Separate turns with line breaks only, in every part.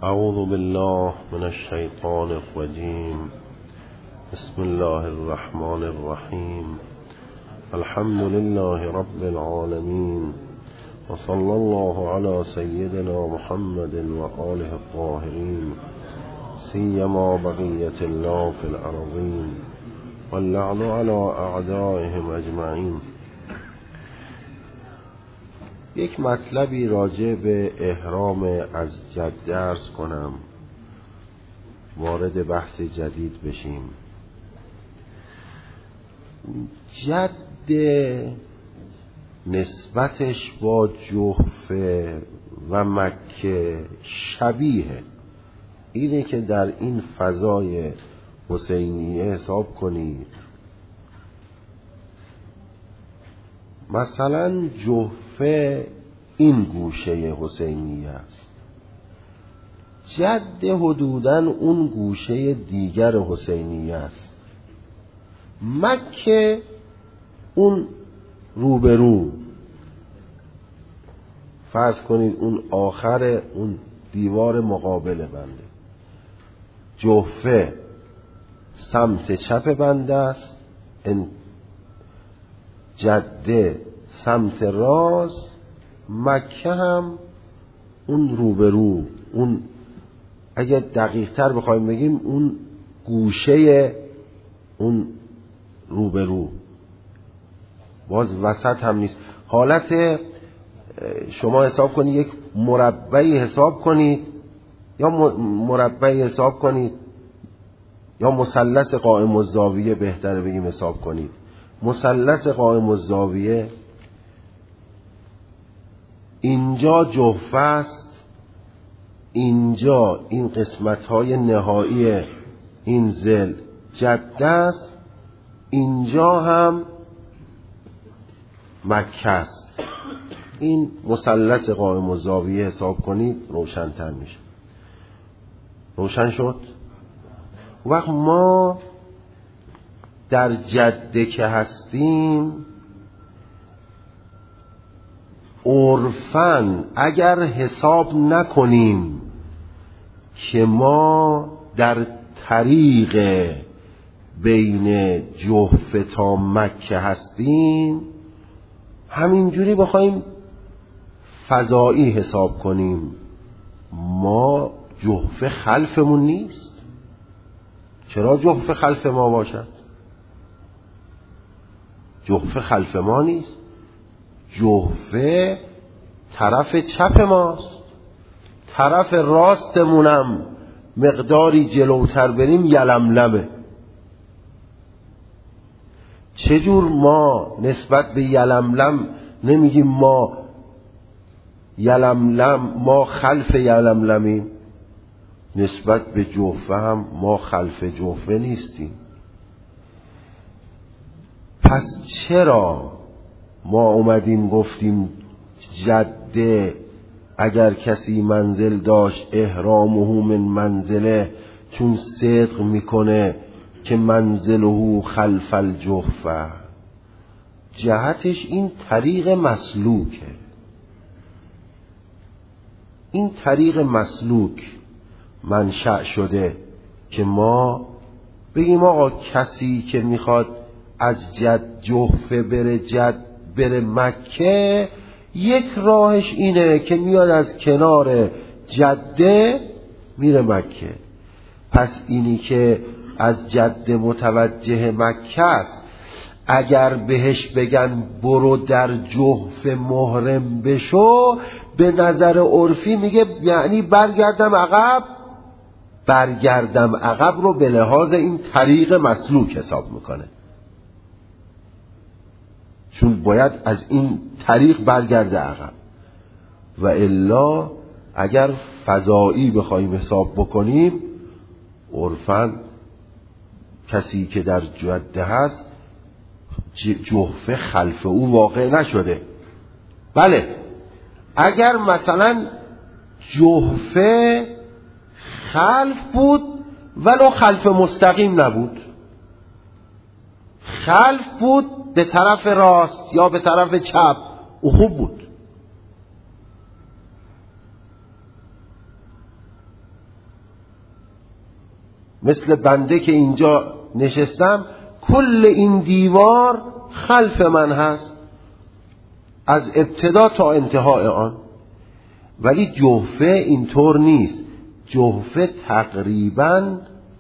اعوذ بالله من الشیطان الرجیم. بسم الله الرحمن الرحیم. الحمد لله رب العالمین و صلی الله علی سیدنا محمد و آله الطاهرین سیما بقیة الله فی الارضین واللعن علی اعدائهم اجمعین. یک مطلبی راجع به احرام از جده عرض کنم، وارد بحث جدید بشیم. جده نسبتش با جحفه و مکه شبیه اینه که در این فضای حسینیه حساب کنید. مثلا جحفه این گوشه حسینیه است، جده حدوداً اون گوشه دیگر حسینیه است، مکه اون روبرو، فرض کنید اون آخر اون دیوار مقابل بنده. جحفه سمت چپ بنده است، جده سمت راست، مکه هم اون روبرو، اون اگه دقیق تر بخوایم بگیم اون گوشه اون روبرو، باز وسط هم نیست. حالت شما حساب کنید یک مربعی حساب کنید، یا مربعی حساب کنید یا مثلث قائم الزاویه بهتره بگیم حساب کنید. مثلث قائم الزاویه اینجا جحفه است، اینجا این قسمت‌های نهایی این ظل جده است، اینجا هم مکه است. این مثلث قائم الزاویه حساب کنید روشن‌تر میشه. روشن شد؟ وقت ما در جده که هستیم، عرفاً اگر حساب نکنیم که ما در طریق بین جحفه تا مکه هستیم، همینجوری بخوایم فضایی حساب کنیم، ما جحفه خلفمون نیست. چرا جحفه خلف ما باشد؟ جحفه خلف ما نیست، جحفه طرف چپ ماست، طرف راستمونم مقداری جلوتر بریم یلملمه. چجور ما نسبت به یلملم نمیگیم ما یلملم، ما خلف یلملمیم؟ نسبت به جحفه هم ما خلف جحفه نیستیم. پس چرا ما اومدیم گفتیم جده اگر کسی منزل داشت احرامه من منزله، چون صدق میکنه که منزله خلف الجحفه؟ جهتش این طریق مسلوکه. این طریق مسلوک منشأ شده که ما بگیم آقا کسی که میخواد از جحفه بره مکه، یک راهش اینه که میاد از کنار جده میره مکه. پس اینی که از جده متوجه مکه است، اگر بهش بگن برو در جحفه محرم بشو، به نظر عرفی میگه یعنی برگردم عقب رو به لحاظ این طریق مسلوک حساب میکنه، چون باید از این طریق برگرده عقب. و الا اگر فضایی بخوایم حساب بکنیم، عرفاً کسی که در جده هست جحفه خلف او واقع نشده. بله، اگر مثلا جحفه خلف بود ولو خلف مستقیم نبود، خلف بود به طرف راست یا به طرف چپ، او خوب بود. مثل بنده که اینجا نشستم، کل این دیوار خلف من هست از ابتدا تا انتهای آن. ولی جحفه اینطور نیست. جحفه تقریباً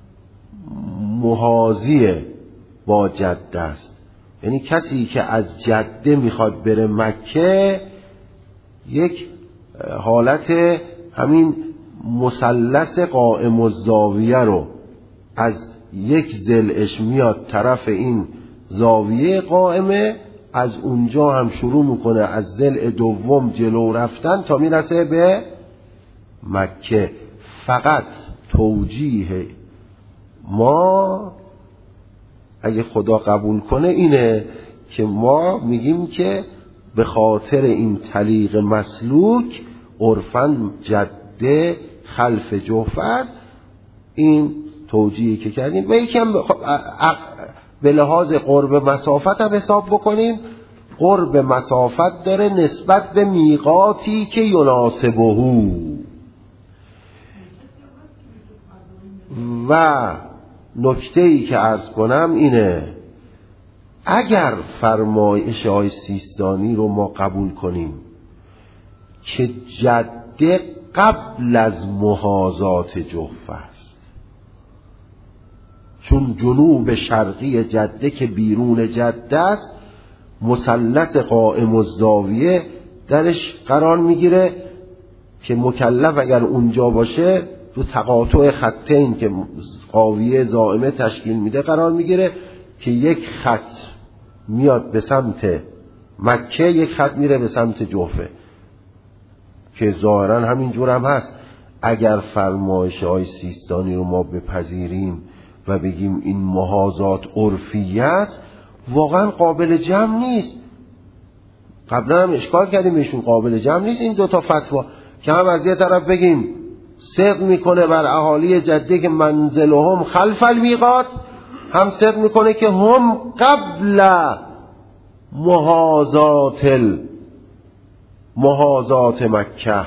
محاذی با جده است. یعنی کسی که از جده میخواد بره مکه، یک حالت همین مثلث قائم الزاویه رو از یک ضلعش میاد طرف این زاویه قائمه، از اونجا هم شروع میکنه از ضلع دوم جلو رفتن تا میرسه به مکه. فقط توجیه ما اگه خدا قبول کنه اینه که ما میگیم که به خاطر این طریق مسلوک عرفاً جده خلف جحفه است. این توجیهی که کردیم و یکم به لحاظ قرب مسافت هم حساب بکنیم. قرب مسافت داره نسبت به میقاتی که یناسبه. و نکته‌ای که عرض کنم اینه، اگر فرمایش آقای سیستانی رو ما قبول کنیم که جده قبل از محاذات جحفه است، چون جنوب شرقی جده که بیرون جده است مثلث قائم الزاویه درش قرار میگیره که مکلف اگر اونجا باشه تو تقاطع خطین که قاویه زائمه تشکیل میده قرار میگیره که یک خط میاد به سمت مکه، یک خط میره به سمت جحفه، که ظاهرا همینجور هم هست. اگر فرمایش های سیستانی رو ما بپذیریم و بگیم این محاذات عرفیه است، واقعا قابل جمع نیست. قبلا هم اشکال کردیم بهشون، قابل جمع نیست این دوتا فتوا که هم از یه طرف بگیم صدق میکنه بر اهالی جده که منزلهم خلف المیقات، هم صدق میکنه که هم قبل محاذات مکه.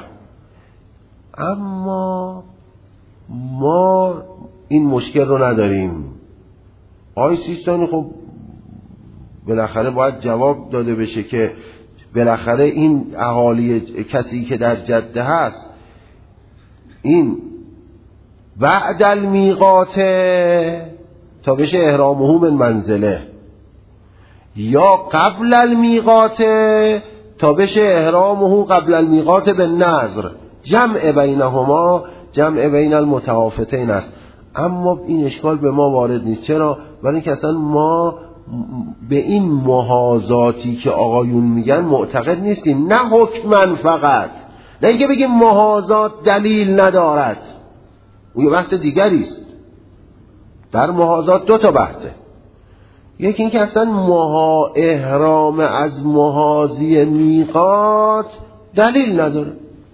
اما ما این مشکل رو نداریم. آقای سیستانی خب بالاخره باید جواب داده بشه که بالاخره این اهالی کسی که در جده هست این بعد المیقات تا بشه احرامه من منزله، یا قبل المیقات تا بشه احرامه قبل المیقات به نظر. جمع بینهما، جمع بین المتعافتین است. اما این اشکال به ما وارد نیست. چرا؟ برای اینکه اصلا ما به این محاذاتی که آقایون میگن معتقد نیستیم. نه حکمن فقط، نه اینکه بگیم محاذات دلیل ندارد، اون یه بحث دیگری است. در محاذات دو تا بحثه. یکی اینکه اصلا احرام از محاذی میقات دلیل نداره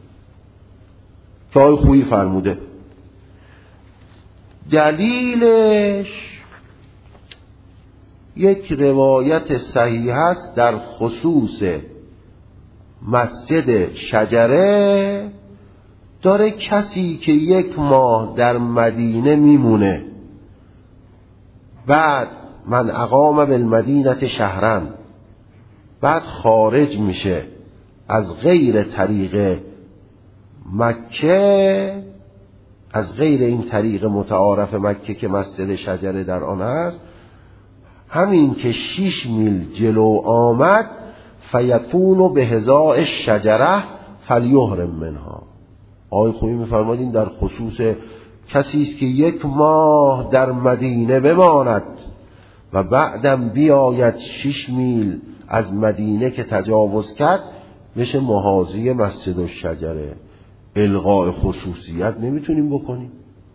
که آقای خویی فرموده. دلیلش یک روایت صحیح است در خصوص مسجد شجره، داره کسی که 1 ماه در مدینه میمونه، بعد من اقام بالمدینه شهرن، بعد خارج میشه از غیر طریق مکه، از غیر این طریق متعارف مکه که مسجد شجره در آن است، همین که 6 میل جلو آمد فیکون به هزاء الشجره فلیحرم منها. آقای خویی می‌فرمایند در خصوص کسی است که 1 ماه در مدینه بماند و بعدم بیاید 6 میل از مدینه که تجاوز کرد بشه محاذی مسجد الشجره. الغاء خصوصیت نمیتونیم بکنیم.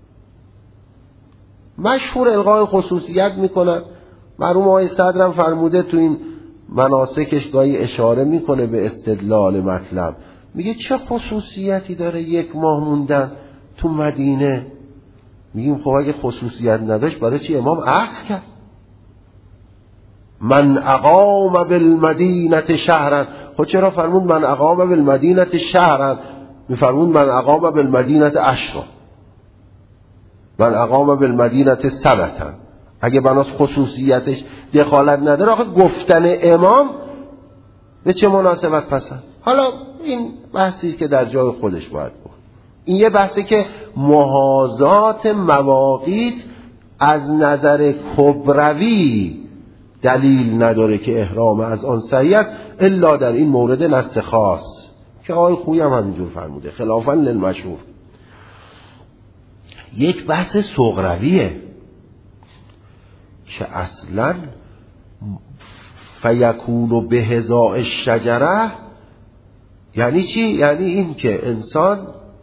مشهور الغاء خصوصیت میکنن. مرحوم آقای صدرم فرموده تو این مناسکش گاهی اشاره میکنه به استدلال مطلب، میگه چه خصوصیتی داره 1 ماه موندن تو مدینه؟ میگیم خب اگه خصوصیت نداشت برای چی امام عکس کرد؟ من اقام بالمدینه شهرا. خب چرا فرمود من اقام بالمدینه شهرا؟ میفرمود من اقام بالمدینه اشرا. من اقام بالمدینه ثبتا، اگه بناس خصوصیتش دخالت نداره، آخه گفتن امام به چه مناسبت پس هست؟ حالا این بحثی که در جای خودش باید بود. این یه بحثی که محاذات مواقیت از نظر کبروی دلیل نداره که احرام از آن صحیح است الا در این مورد نص خاص که آقای خویی هم همینجور فرموده خلافاً للمشهور. یک بحث صغرویه که اصلاً فیکون به هزاء الشجره یعنی چی؟ یعنی این که انسان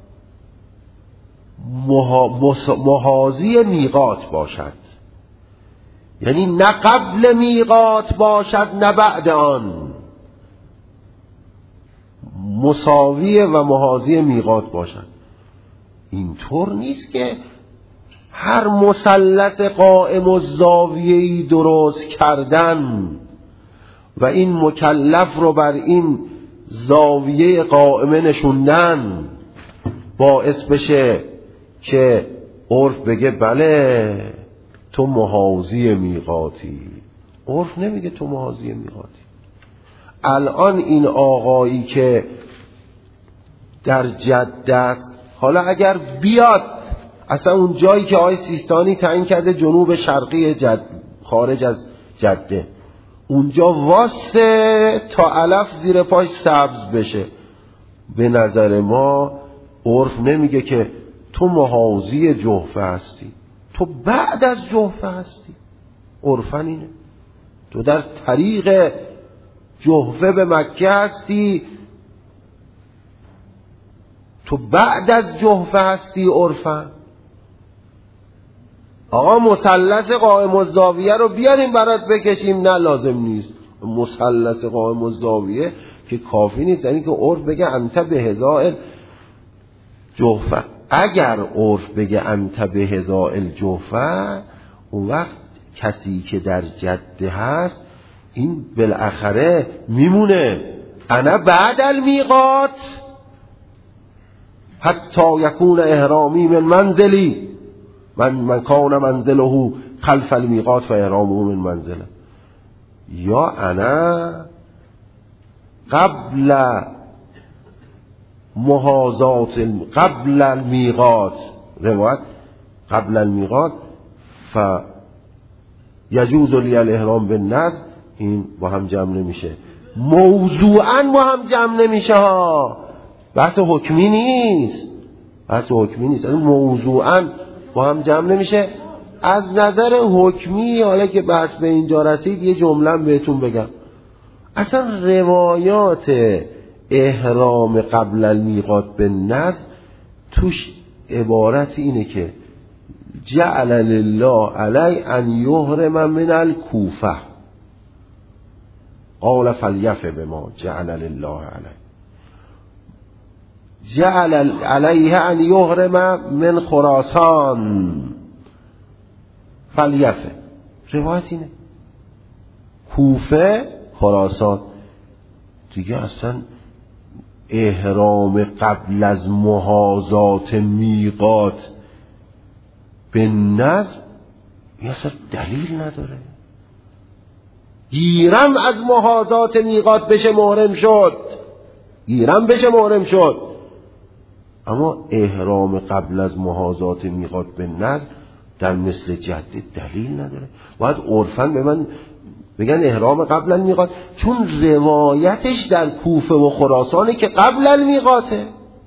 محاذی میقات باشد، یعنی نه قبل میقات باشد نه بعد آن، مساوی و محاذی میقات باشد. اینطور نیست که هر مثلث قائم الزاویه‌ای درست کردن و این مکلف رو بر این زاویه قائمه نشوندن باعث بشه که عرف بگه بله تو محاذی میقاتی. عرف نمیگه تو محاذی میقاتی. الان این آقایی که در جده است، حالا اگر بیاد اصلا اون جایی که آقای سیستانی تعیین کرده جنوب شرقی خارج از جده، اونجا واسه تا علف زیر پاش سبز بشه، به نظر ما عرف نمیگه که تو محاذی جحفه هستی، تو بعد از جحفه هستی. عرفاً اینه تو در طریق جحفه به مکه هستی، تو بعد از جحفه هستی. عرفاً آقا مثلث قائم الزاویه رو بیاریم برات بکشیم، نه لازم نیست. مثلث قائم الزاویه که کافی نیست، یعنی که عرف بگه انت به هزاء جحفه. اگر عرف بگه انت به هزاء الجحفه، اون وقت کسی که در جده هست این بالاخره میمونه انا بعد المیقات حتی یکون احرامی من منزلی من کان منزله خلف المیقات فاحرامه من منزله، یا انا قبل محاذات قبل المیقات، روایت قبل المیقات یجوز لی الاحرام بالنذر. این با هم جمع نمیشه، موضوعاً با هم جمع نمیشه ها، بحث حکمی نیست، بحث حکمی نیست، موضوعاً با هم جمع نمیشه. از نظر حکمی حالا که بحث به اینجا رسید یه جمله بهتون بگم. اصلا روایات احرام قبل المیقات بالنذر توش عبارت اینه که جعل لله علی ان یحرم من الکوفه قال فلیف بما جعل لله علی، جعل علیه ان یحرم من خراسان فلیفه. روایت اینه کوفه خراسان دیگه. اصلا احرام قبل از محاذات میقات به نظر این اصلا دلیل نداره. گیرم از محاذات میقات بشه محرم شد، گیرم بشه محرم شد، اما احرام قبل از محاذات میقات به نظر در مثل جده دلیل نداره. باید عرفاً به من بگن احرام قبل المیقات، چون روایتش در کوفه و خراسانه که قبل المیقاته.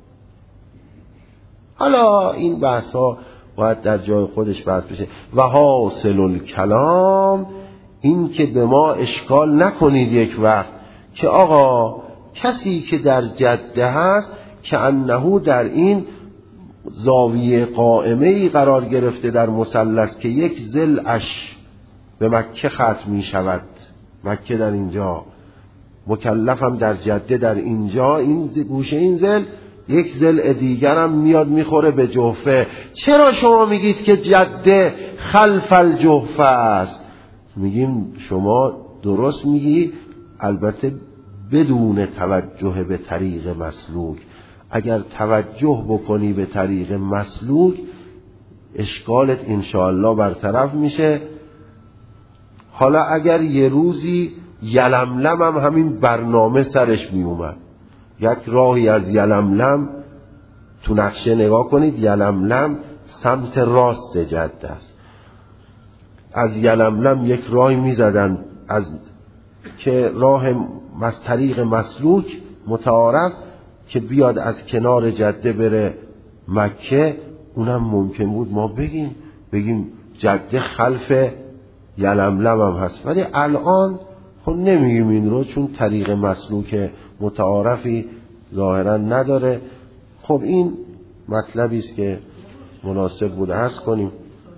حالا این بحث ها باید در جای خودش بحث بشه. و حاصل الکلام این که به ما اشکال نکنید یک وقت که آقا کسی که در جده هست که انه در این زاویه قائمه ای قرار گرفته در مثلث که یک ضلعش به مکه ختم می شود، مکه در اینجا، مکلفم در جده در اینجا، این گوشه این ضلع، یک ضلع دیگرم میاد میخوره به جحفه. چرا شما میگید که جده خلف الجحفه است؟ میگیم شما درست میگی، البته بدون توجه به طریق مسلوک. اگر توجه بکنی به طریق مسلوک اشکالت انشاءالله برطرف میشه. حالا اگر یه روزی یلملم هم همین برنامه سرش می اومد، یک راهی از یلملم تو نقشه نگاه کنید، یلملم سمت راست جاده است. از یلملم یک راهی می زدن از که راه از طریق مسلوک متعارف که بیاد از کنار جاده بره مکه. اونم ممکن بود ما بگیم جاده خلف یلملم هم هست، ولی الان خب نمیگیم این رو، چون طریق مسلوک متعارفی ظاهرا نداره. خب این مطلبی است که مناسب بوده عرض کنیم.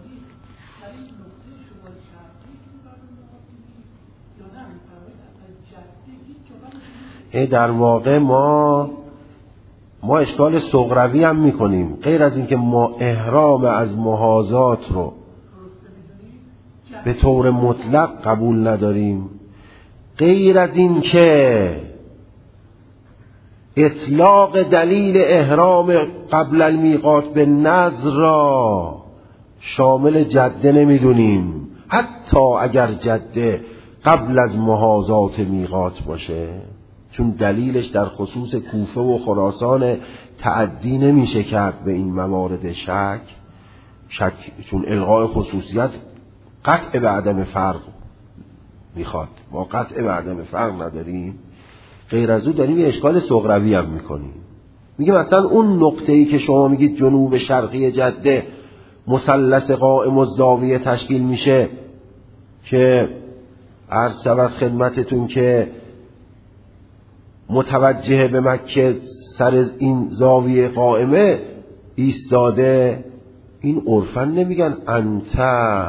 در واقع ما اشکال صغروی هم میکنیم، غیر از اینکه ما احرام از محاذات رو به طور مطلق قبول نداریم، غیر از این که اطلاق دلیل احرام قبل المیقات به نذر را شامل جده نمیدونیم، حتی اگر جده قبل از محاذات میقات باشه، چون دلیلش در خصوص کوفه و خراسان تعدی نمیشه کرد به این موارد شک، چون الغاء خصوصیت قطع به عدم فرق میخواد، ما قطع به عدم فرق نداریم. غیر از او داریم یه اشکال صغروی هم میکنیم، میگیم مثلا اون نقطه‌ای که شما میگید جنوب شرقی جده مثلث قائم الزاویه تشکیل میشه، که عرض شود خدمتتون که متوجه به مکه سر این زاویه قائمه ایستاده، این عرفاً نمیگن انت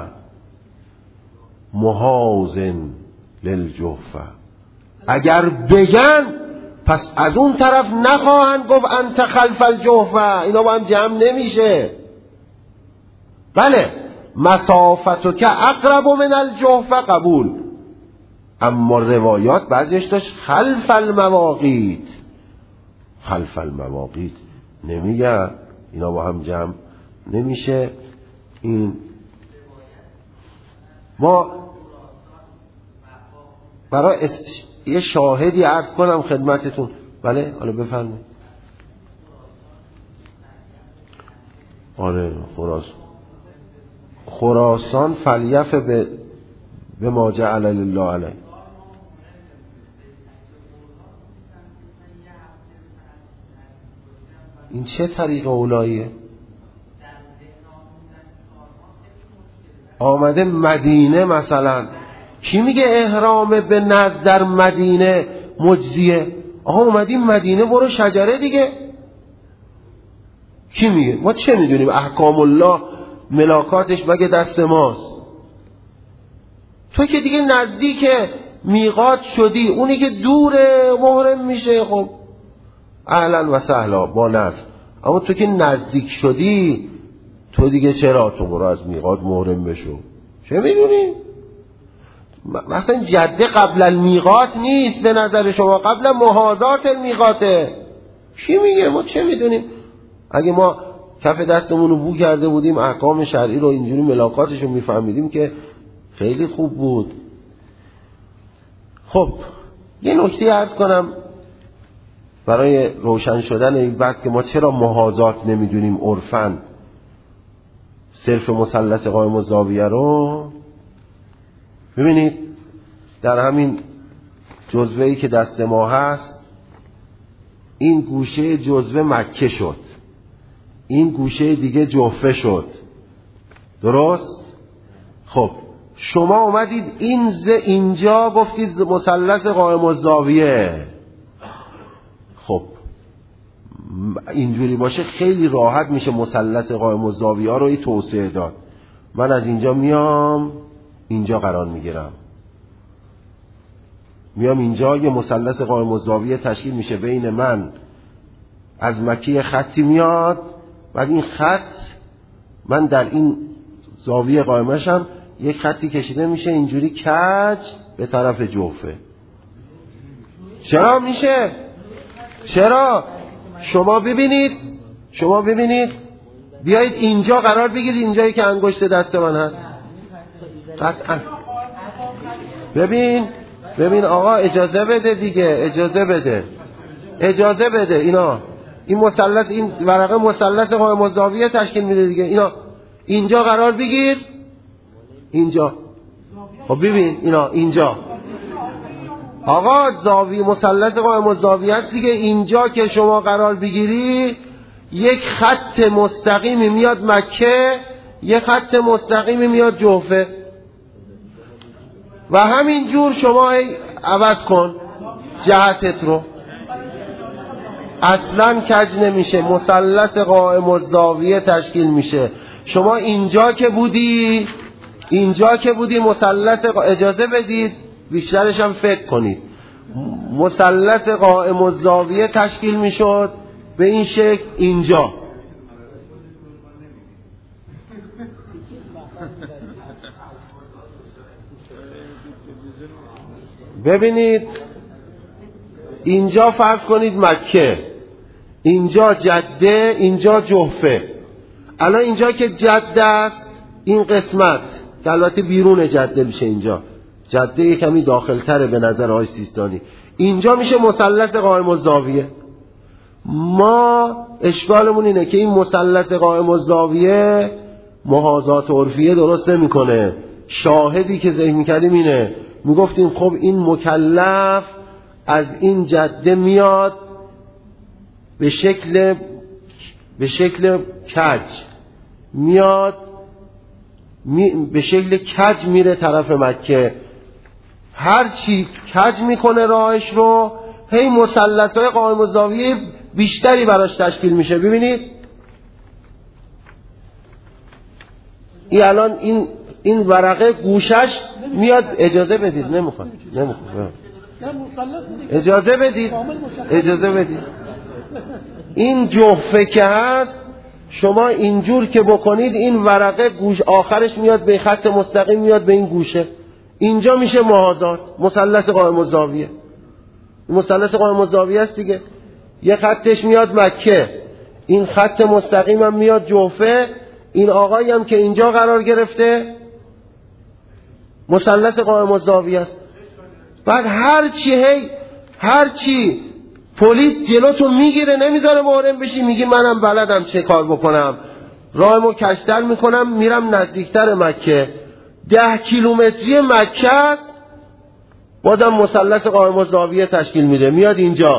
محاذن للجحفه. اگر بگن پس از اون طرف نخواهند گفت انت خلف الجحفه، اینا با هم جمع نمیشه. بله مسافتو که اقرب من الجحفه قبول، اما روایات بعضیش داشت خلف المواقیت، خلف المواقیت نمیگن، اینا با هم جمع نمیشه. این ما برای یه شاهدی عرض کنم خدمتتون. بله حالا بفرمایید. آره خراسان فلیف به ما جعل الله علیه. این چه طریق اولاییه؟ آمده مدینه مثلا، کی میگه احرام به نذر در مدینه مجزیه؟ آها اومدیم مدینه برو شجره دیگه. کی میگه؟ ما چه میدونیم احکام الله ملاکاتش مگه دست ماست؟ تو که دیگه نزدیک میقات شدی، اونی که دوره محرم میشه. خب اهلا و سهلا با نذر، اما تو که نزدیک شدی تو دیگه چرا؟ تو برو از میقات محرم بشو. چه میدونی؟ مثلا جده قبل المیقات نیست به نظر شما، قبل محاذات المیقاته. کی میگه؟ ما چه میدونیم؟ اگه ما کف دستمون رو بو کرده بودیم احکام شرعی رو اینجوری ملاکاتش رو میفهمیدیم که خیلی خوب بود. خب یه نکته عرض کنم برای روشن شدن این بحث که ما چرا محاذات نمیدونیم عرفاً صرف مثلث قائم الزاویه رو. ببینید در همین جزوه‌ای که دست ما هست، این گوشه جزوه مکه شد، این گوشه دیگه جحفه شد، درست؟ خب شما اومدید اینجا گفتید مثلث قائم الزاویه. خب اینجوری باشه خیلی راحت میشه مثلث قائم الزاویه رو توسعه داد. من از اینجا میام اینجا قرار میگیرم، میام اینجا یه مثلث قائم الزاویه تشکیل میشه بین من از مکه خطی میاد، بعد این خط من در این زاویه قائمشم یک خطی کشیده میشه اینجوری کج به طرف جوفه. چرا میشه؟ چرا؟ شما ببینید بیایید اینجا قرار بگیرید، اینجایی که انگشت دست من هست. قطعا. ببین آقا اجازه بده دیگه، اجازه بده. این مثلث، این ورقه مثلث قائم الزاویه تشکیل میده دیگه. اینجا قرار بگیر، اینجا. خب ببین اینجا آقا زاویه مثلث قائم الزاویه است دیگه. اینجا که شما قرار بگیری یک خط مستقیمی میاد مکه، یک خط مستقیمی میاد جوفه، و همین جور شما عوض کن جهتت رو، اصلا کج نمیشه، مثلث قائم الزاویه تشکیل میشه. شما اینجا که بودی مثلث اجازه بدید بیشترش هم فکر کنید، مثلث قائم الزاویه تشکیل میشد به این شکل. اینجا ببینید، اینجا فرض کنید مکه، اینجا جده، اینجا جحفه. الان اینجا که جده است، این قسمت که البته بیرون جده میشه، اینجا جده یه کمی داخل تره به نظر آقای سیستانی، اینجا میشه مثلث قائم الزاویه. ما اشکالمون اینه که این مثلث قائم الزاویه محاذات عرفیه درست نمیکنه. شاهدی که ذکر میکردیم اینه، میگفتیم خب این مکلف از این جده میاد به شکل کج میاد، به شکل کج میره طرف مکه. هر چی کج میکنه راهش رو، هی مثلث‌های قائم الزاویه بیشتری براش تشکیل میشه. ببینید این الان این ورقه گوشش میاد. اجازه بدید، نمیخواد. اجازه بدید. این جحفه که هست، شما اینجور که بکنید این ورقه گوش آخرش میاد به خط مستقیم، میاد به این گوشه، اینجا میشه محاذات مثلث قائم الزاویه. مثلث قائم الزاویه است دیگه. یه خطش میاد مکه، این خط مستقیم هم میاد جحفه، این آقایی هم که اینجا قرار گرفته مثلث قائم الزاویه است. بعد هر چی پلیس جلوتون میگیره، نمیذاره محرم بشی، میگی منم بلدم چه کار بکنم، راهمو کشتر میکنم، میرم نزدیکتر مکه. 10 کیلومتری مکه است، بازم مثلث قائم الزاویه تشکیل میده، میاد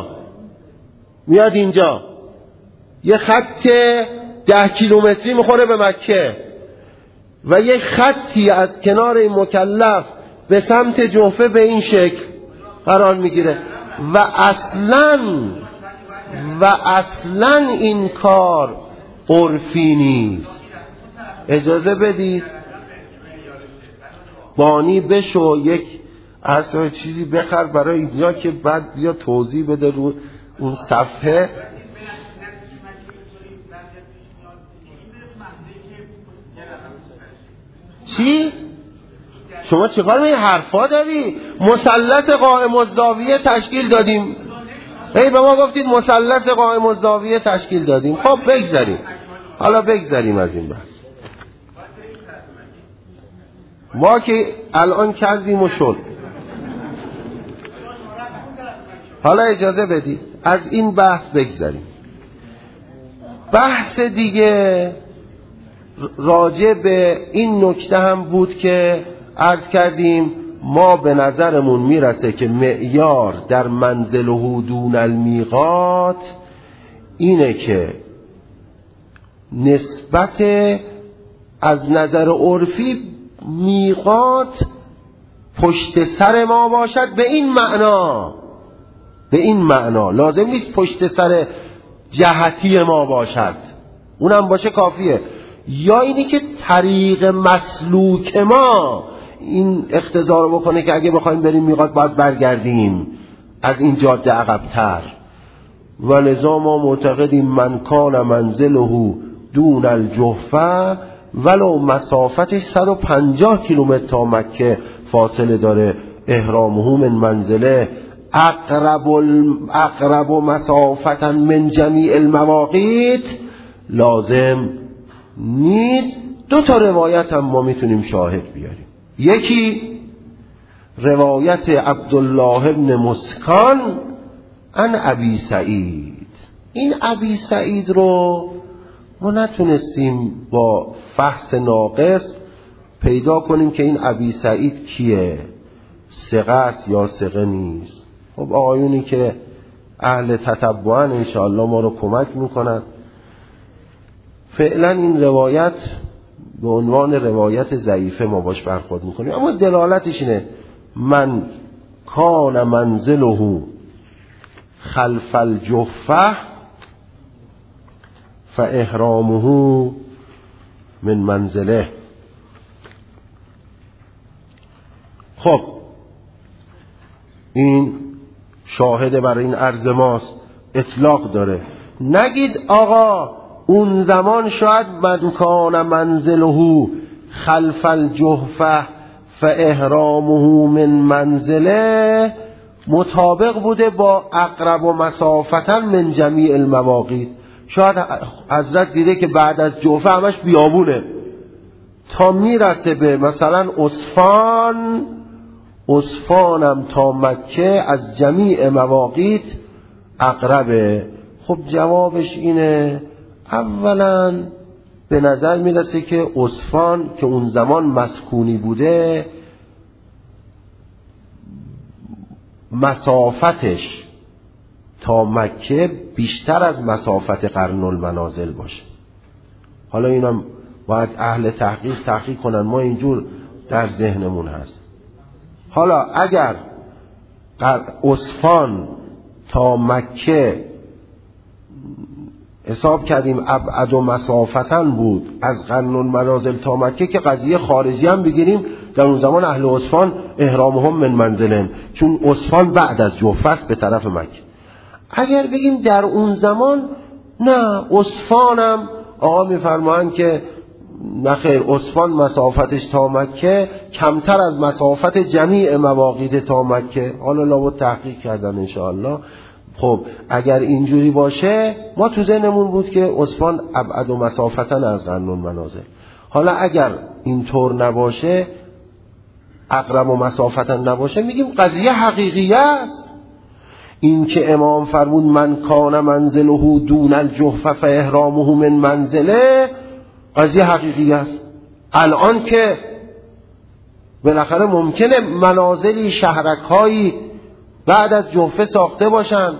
اینجا یه خط 10 کیلومتری میخوره به مکه، و یه خطی از کنار این مکلف به سمت جحفه به این شکل قرار میگیره. و اصلا این کار عرفی نیست. اجازه بدید بانی بشو، یک اصلا چیزی بخر برای اینجا که بعد بیا توضیح بده رو اون صفحه. چی؟ شما چیکار این حرفا داری؟ مثلث قائم الزاویه تشکیل دادیم. به ما گفتید مثلث قائم الزاویه تشکیل دادیم. خب بگذاریم از این بحث. ما که الان کردیم و شد. حالا اجازه بدید از این بحث بگذاریم. بحث دیگه راجع به این نکته هم بود که عرض کردیم ما به نظرمون میرسه که معیار در منزله دون المیقات اینه که نسبت از نظر عرفی میقات پشت سر ما باشد. به این معنا لازم نیست پشت سر جهتی ما باشد، اونم باشه کافیه. یا اینی که طریق مسلوک ما این اقتضا رو بکنه که اگه بخوایم بریم میقات باید برگردیم از این جاده عقب‌تر. و لذا ما معتقدیم من کان منزله دون الجحفه ولو مسافتش 150 کیلومتر تا مکه فاصله داره، احرامه من منزله اقرب مسافتا من جمیع المواقیت، لازم نیست. 2 تا روایت هم ما میتونیم شاهد بیاریم. یکی روایت عبدالله بن مسکان عن ابی سعید. این ابی سعید رو ما نتونستیم با فحص ناقص پیدا کنیم که این ابی سعید کیه، ثقه است یا ثقه نیست. خب آقایونی که اهل تتبعن انشاءالله ما رو کمک میکنن. فعلا این روایت به عنوان روایت ضعیفه ما باش برخورد میکنیم، اما دلالتش اینه من کان منزله خلف الجحفه فاحرامه من منزله. خب این شاهد برای این عرض ماست، اطلاق داره. نگید آقا اون زمان شاید من کان منزله خلف الجحفه فاحرامه من منزله مطابق بوده با اقرب و مسافتا من جمیع المواقیت. شاید حضرت دیده که بعد از جحفه همش بیابونه تا میرسه به مثلا اصفانم تا مکه از جمیع مواقیت اقربه. خب جوابش اینه اولا به نظر میرسه که اصفان که اون زمان مسکونی بوده مسافتش تا مکه بیشتر از مسافت قرن المنازل باشه. حالا اینم باید اهل تحقیق کنن، ما اینجور در ذهنمون هست. حالا اگر اصفهان تا مکه حساب کردیم ابعد و مسافتن بود از قرن المنازل تا مکه، که قضیه خارجی هم بگیریم در اون زمان اهل اصفهان احرامهم من منزلهم، چون اصفهان بعد از جحفه است به طرف مکه. اگر بگیم در اون زمان نه اصفهانم آقا میفرمایند که نخیر اصفهان مسافتش تا مکه کمتر از مسافت جمیع مواقیت تا مکه. حالا لابد تحقیق کردن انشاءالله. خب اگر اینجوری باشه ما تو ذهنمون بود که اصفهان ابعد و مسافتن از قرن المنازل. حالا اگر اینطور نباشه اقرب و مسافتن نباشه میگیم قضیه حقیقی است. این که امام فرمود من کان منزله دون الجحفه فاحرامه من منزله قضیه حقیقی است. الان که بالاخره ممکنه منازلی شهرک‌هایی بعد از جحفه ساخته باشن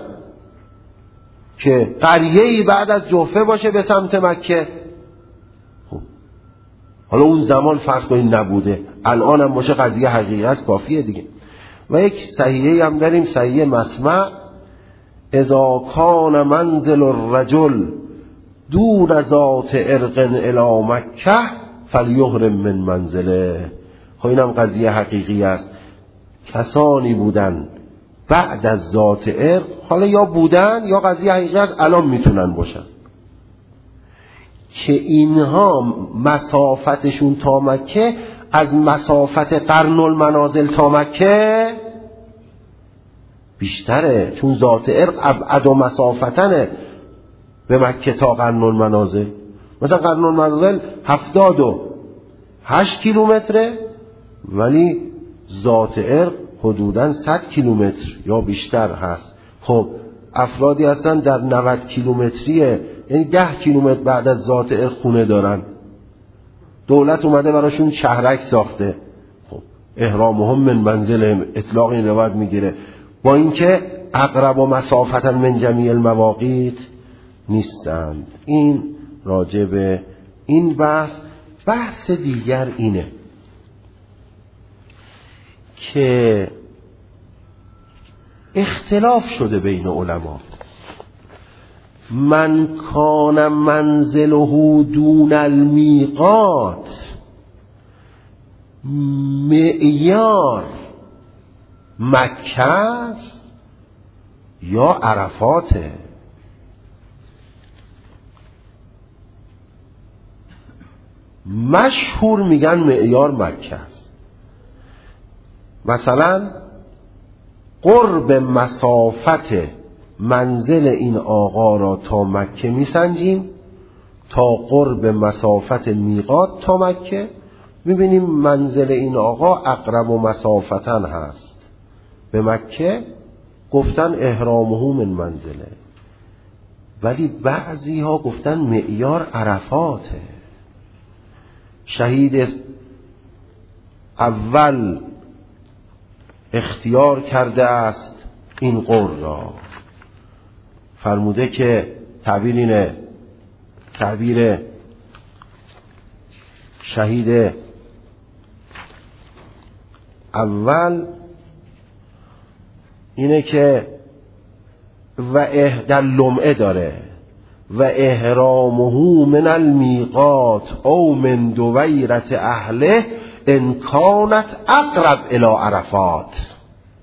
که قریه‌ای بعد از جحفه باشه به سمت مکه. خب حالا اون زمان فرض کنید نبوده، الان هم باشه قضیه حقیقی است، کافیه دیگه. و یک صحیحه هم داریم، صحیحه مسمع اذا کان منزل الرجل دون ذات ارق الی مکه فلیحرم من منزله. خب اینم قضیه حقیقی است. کسانی بودن بعد از ذات ارق، حالا یا بودن یا قضیه حقیقی است الان میتونن باشن، که اینها مسافتشون تا مکه از مسافت قرن المنازل تا مکه بیشتره، چون ذات ارق ابعد و مسافتنه به مکه تا قرن المنازل. مثلا قرن المنازل 78 کیلومتره ولی ذات ارق حدوداً 100 کیلومتر یا بیشتر هست. خب افرادی هستن در 90 کیلومتریه، یعنی 10 کیلومتر بعد از ذات ارق خونه دارن، دولت اومده براشون شهرک ساخته. خب احرامهم من منزلهم اطلاق این روایت میگیره، با اینکه اقرب و مسافتا من جمیع المواقیت نیستند. این راجع به این بحث دیگر اینه که اختلاف شده بین علما. من کان منزله دون المیقات معیار مکه است یا عرفاته؟ مشهور میگن معیار مکه است. مثلا قرب مسافت منزل این آقا را تا مکه میسنجیم تا قرب مسافت میقات تا مکه. میبینیم منزل این آقا اقرب و مسافتن هست به مکه، گفتن احرامه من منزله، ولی بعضی ها گفتن معیار عرفاته. شهید اول اختیار کرده است این قول را، فرموده که تعبیر اینه، تعبیر شهید اول اینه که در لمعه داره و احرامه من المیقات او من دویرت اهله ان کانت اقرب الی عرفات.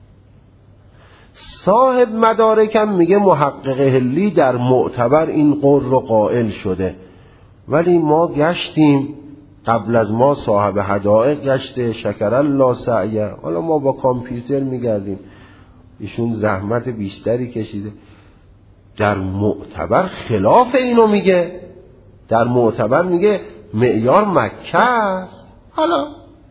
صاحب مدارکم میگه محقق هلی در معتبر این قول رو قائل شده، ولی ما گشتیم، قبل از ما صاحب حدائق گشته شکر الله سعیه، حالا ما با کامپیوتر میگردیم، ایشون زحمت بیشتری کشیده. در معتبر خلاف اینو میگه، در معتبر میگه معیار مکه است. حالا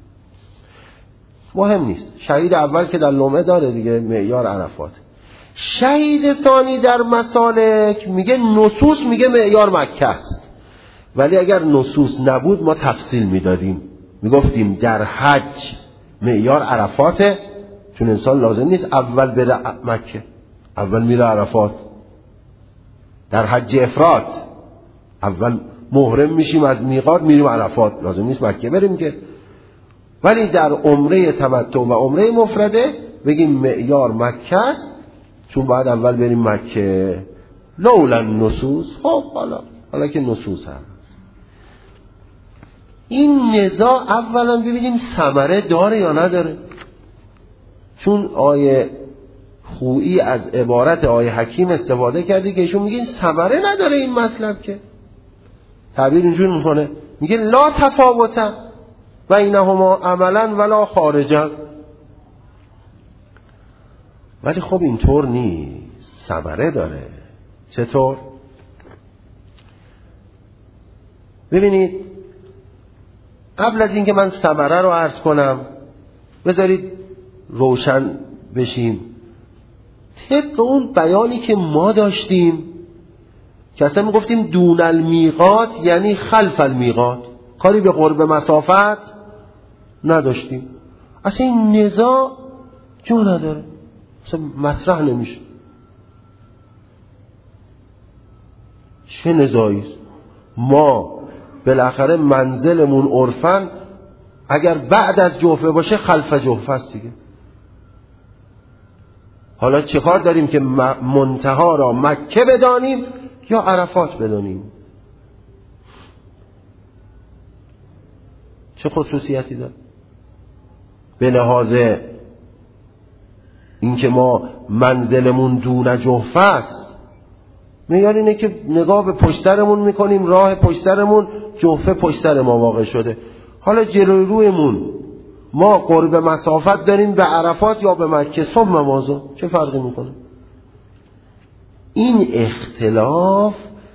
مهم نیست، شهید اول که در لمعه داره دیگه معیار عرفات. شهید ثانی در مسالک میگه نصوص میگه معیار مکه است، ولی اگر نصوص نبود ما تفصیل میدادیم، میگفتیم در حج معیار عرفاته، چون انسان لازم نیست اول بره مکه، اول میره عرفات. در حج افراد اول محرم میشیم از میقات میریم عرفات، لازم نیست مکه بریم که. ولی در عمره تمتع و عمره مفرده بگیم معیار مکه است، چون باید اول بریم مکه. لولا نصوص، خب حالا که نصوص هست. این نزاع اولا ببینیم ثمره داره یا نداره، چون آیه خویی از عبارت آیه حکیم استفاده کردی که ایشون میگه ثمره نداره این مطلب، که تعبیر اینجور میکنه، میگه لا تفاوتا بینهما عملا ولا خارجا. ولی خب اینطور نیست، ثمره داره. چطور؟ ببینید، قبل از اینکه من ثمره رو عرض کنم بذارید روشن بشیم. طبق اون بیانی که ما داشتیم که اصلا میگفتیم دون المیقات یعنی خلف المیقات، کاری به قرب مسافت نداشتیم، اصلا این نزاع جو نداره، اصلا مطرح نمیشه. چه نزاعی است؟ ما بالاخره منزلمون عرفن اگر بعد از جوفه باشه خلف جوفه است دیگه. حالا چه کار داریم که منتها را مکه بدانیم یا عرفات بدانیم؟ چه خصوصیتی داره؟ به لحاظ اینکه ما منزلمون دون جوفه است، معیار اینه که نگاه به پشترمون میکنیم، راه پشترمون جوفه پشتر ما واقع شده. حالا جلوی رویمون ما قرب مسافت داریم به عرفات یا به مکه، ثم ماذا؟ چه فرقی میکنه؟ این اختلاف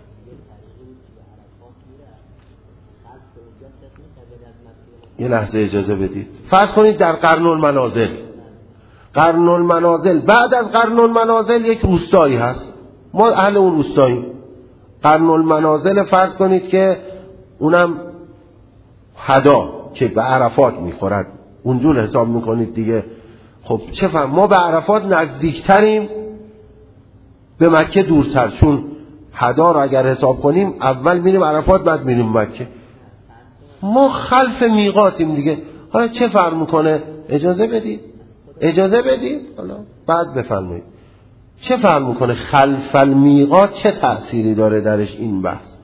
یه لحظه اجازه بدید. فرض کنید در قرن المنازل، قرن المنازل بعد از قرن المنازل یک روستایی هست، ما اهل اون روستاییم. قرن المنازل فرض کنید که اونم حدا که به عرفات میخورد، اونجور حساب میکنید دیگه. خب چه فهم؟ ما به عرفات نزدیکتریم، به مکه دورتر، چون حدا رو اگر حساب کنیم اول میریم عرفات بعد میریم مکه، ما خلف میقاتیم دیگه. حالا چه فرق میکنه؟ اجازه بدید حالا بعد بفرمایید چه فرق میکنه خلف المیقات، چه تأثیری داره درش این بحث.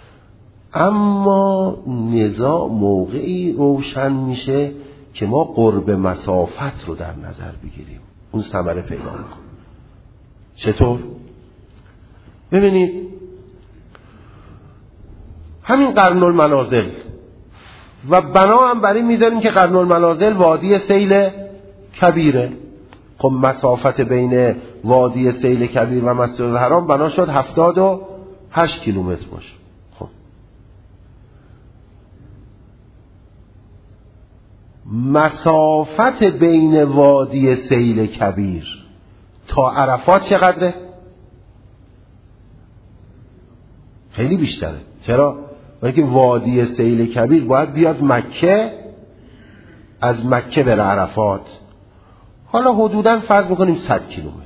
اما نزاع موقعی روشن میشه که ما قرب مسافت رو در نظر بگیریم، اون ثمره پیدا میکنه. چطور؟ ببینید، همین قرن المنازل و بنا هم برای میذاریم که قرن المنازل وادی سیل کبیره. خب مسافت بین وادی سیل کبیر و مسجد الحرام بنا شد 78 کیلومتر باشه. خب مسافت بین وادی سیل کبیر تا عرفات چقدره؟ خیلی بیشتره. چرا؟ برای که وادی سیل کبیر باید بیاد مکه، از مکه بره عرفات. حالا حدوداً فرض میکنیم 100 کیلومتر.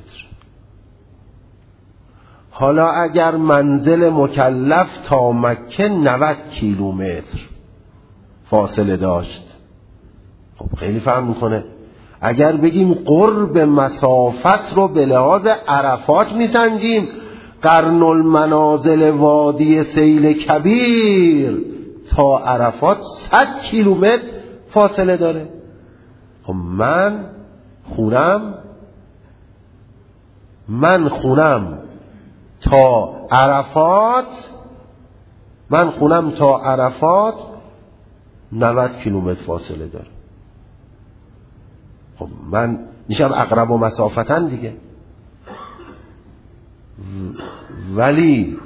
حالا اگر منزل مکلف تا مکه 90 کیلومتر فاصله داشت، خب خیلی فرق میکنه. اگر بگیم قرب مسافت رو به لحاظ عرفات میسنجیم، قرن المنازل وادی سیل کبیر تا عرفات 100 کیلومتر فاصله داره. خب من خونم تا عرفات 90 کیلومتر فاصله داره. خب من میشم اقرب و مسافتن دیگه. ولی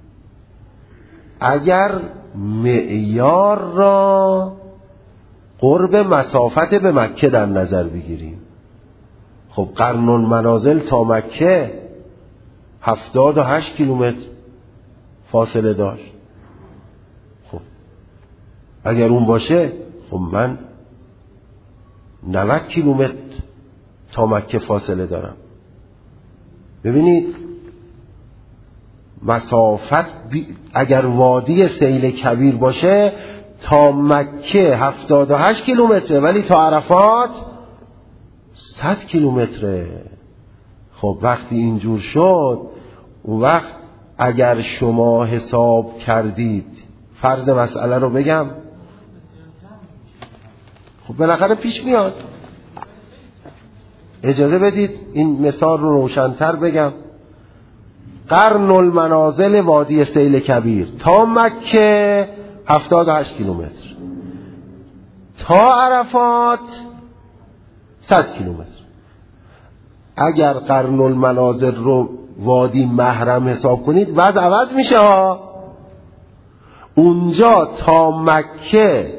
اگر معیار را قرب مسافت به مکه در نظر بگیریم، خب قرن المنازل تا مکه 78 کیلومتر فاصله داشت. خب اگر اون باشه، خب من 90 کیلومتر تا مکه فاصله دارم. ببینید مسافت اگر وادی سیل کبیر باشه تا مکه 78 کیلومتره، ولی تا عرفات 100 کیلومتره. خب وقتی اینجور شد، اون وقت اگر شما حساب کردید، فرض مسئله رو بگم، خب بالاخره پیش میاد. اجازه بدید این مثال رو روشن‌تر بگم. قرن المنازل وادی سیل کبیر تا مکه 78 کیلومتر، تا عرفات 100 کیلومتر. اگر قرن المنازل رو وادی محرم حساب کنید، وضع عوض میشه ها. اونجا تا مکه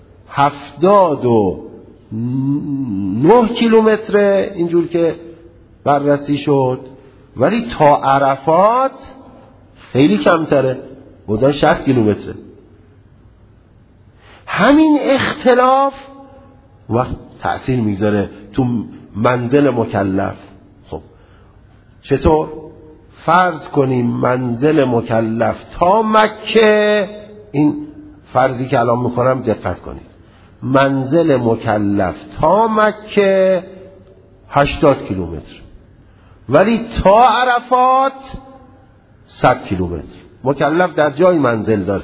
79 کیلومتره اینجور که بررسی شد، ولی تا عرفات خیلی کمتره، بودن 60 کیلومتره. همین اختلاف وقت تأثیر میذاره تو منزل مکلف. خب چطور؟ فرض کنیم منزل مکلف تا مکه، این فرضی که الان میکنم دقت کنید، منزل مکلف تا مکه 80 کیلومتر، ولی تا عرفات 100 کیلومتر. مکلف در جای منزل داره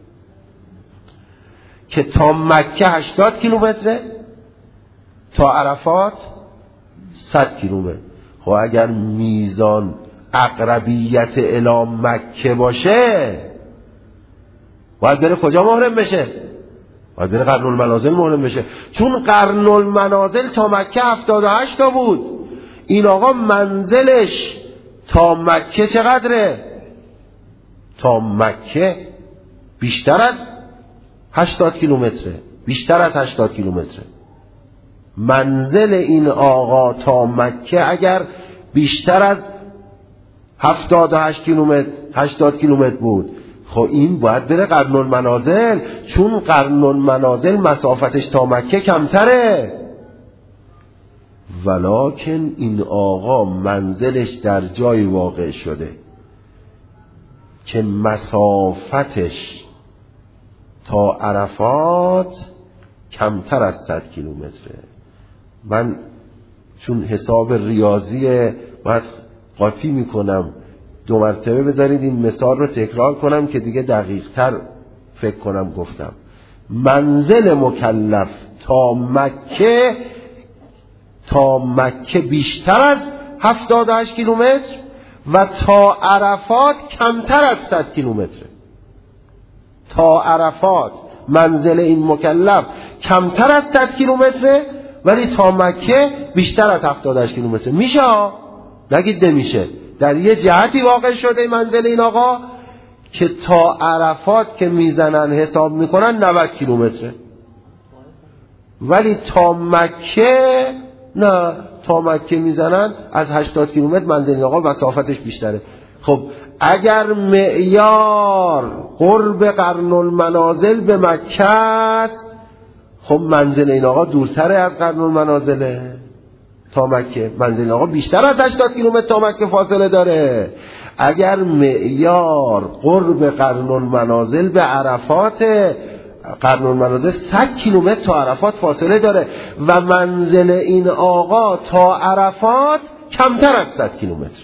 که تا مکه 80 کیلومتره، تا عرفات 100 کیلومتر. خب اگر میزان اقربیت الی مکه باشه، باید بره کجا محرم بشه؟ باید بره قرن المنازل محرم بشه، چون قرن المنازل تا مکه 78 تا بود. این آقا منزلش تا مکه چقدره؟ تا مکه بیشتر از 80 کیلومتره، بیشتر از 80 کیلومتره. منزل این آقا تا مکه اگر بیشتر از 78 کیلومتر 80 کیلومتر بود، خب این باید بره قرن المنازل، چون قرن المنازل مسافتش تا مکه کمتره. ولکن این آقا منزلش در جای واقع شده که مسافتش تا عرفات کمتر از 100 کیلومتره. من چون حساب ریاضی باید قاطی میکنم، 2 مرتبه بذارید این مثال رو تکرار کنم که دیگه دقیق تر فکر کنم. گفتم منزل مکلف تا مکه بیشتر از 78 کیلومتر و تا عرفات کمتر از 100 کیلومتره. تا عرفات منزل این مکلف کمتر از 100 کیلومتره، ولی تا مکه بیشتر از 78 کیلومتره. میشه ها؟ نگید نمیشه. در یه جهتی واقع شده منزل این آقا که تا عرفات که میزنن حساب میکنن 90 کیلومتره، ولی تا مکه نه، تا مکه میزنن از 80 کیلومتر منزل این آقا مسافتش بیشتره. خب اگر معیار قرب قرن المنازل به مکه است، خب منزل این آقا دورتره از قرن المنازله تا مکه، منزل این آقا بیشتر از 80 کیلومتر تا مکه فاصله داره. اگر معیار قرب قرن المنازل به عرفات، قرن المنازل 100 کیلومتر تا عرفات فاصله داره و منزل این آقا تا عرفات کمتر از 100 کیلومتر.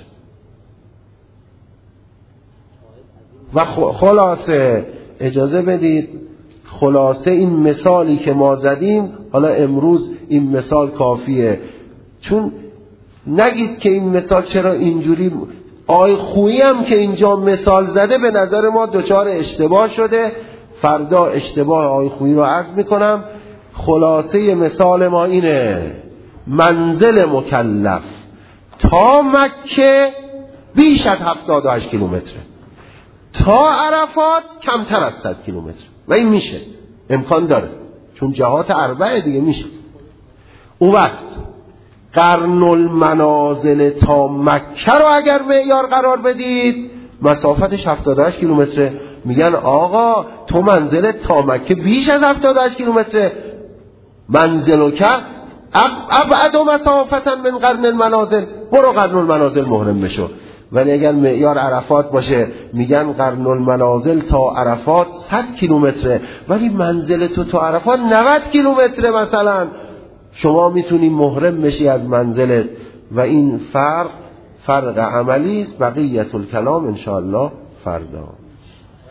و خلاصه اجازه بدید، خلاصه این مثالی که ما زدیم، حالا امروز این مثال کافیه، چون نگید که این مثال چرا اینجوری، آی خویی هم که اینجا مثال زده به نظر ما دچار اشتباه شده. فردا اشتباه آی خویی رو عرض میکنم. خلاصه مثال ما اینه: منزل مکلف تا مکه بیش از 78 کیلومتره، تا عرفات کمتر از 100 کیلومتر. و این میشه، امکان داره، چون جهات اربعه دیگه میشه. اون وقت قرن المنازل تا مکه رو اگر معیار قرار بدید، مسافتش 78 کیلومتره. میگن آقا تو منزلت تا مکه بیش از 78 کیلومتره، منزل که ابعد مسافتا من قرن المنازل، برو قرن المنازل محرم بشو. ولی اگر معیار عرفات باشه، میگن قرن المنازل تا عرفات 100 کیلومتره، ولی منزل تو تا عرفات 90 کیلومتره مثلا، شما میتونی محرم بشی از منزلت. و این فرق عملی است. بقیت الکلام انشاءالله فردا.